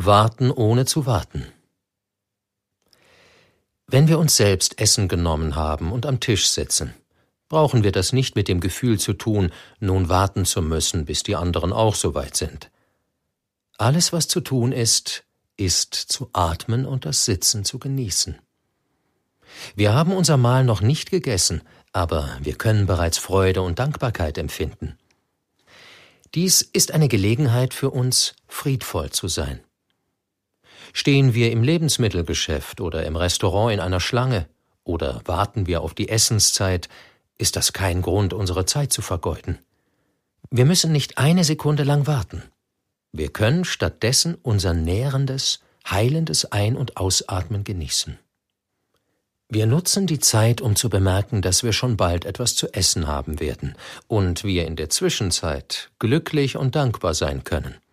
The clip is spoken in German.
Warten ohne zu warten. Wenn wir uns selbst Essen genommen haben und am Tisch sitzen, brauchen wir das nicht mit dem Gefühl zu tun, nun warten zu müssen, bis die anderen auch so weit sind. Alles, was zu tun ist zu atmen und das Sitzen zu genießen. Wir haben unser Mahl noch nicht gegessen, aber wir können bereits Freude und Dankbarkeit empfinden. Dies ist eine Gelegenheit für uns, friedvoll zu sein. Stehen wir im Lebensmittelgeschäft oder im Restaurant in einer Schlange oder warten wir auf die Essenszeit, ist das kein Grund, unsere Zeit zu vergeuden. Wir müssen nicht eine Sekunde lang warten. Wir können stattdessen unser nährendes, heilendes Ein- und Ausatmen genießen. Wir nutzen die Zeit, um zu bemerken, dass wir schon bald etwas zu essen haben werden und wir in der Zwischenzeit glücklich und dankbar sein können.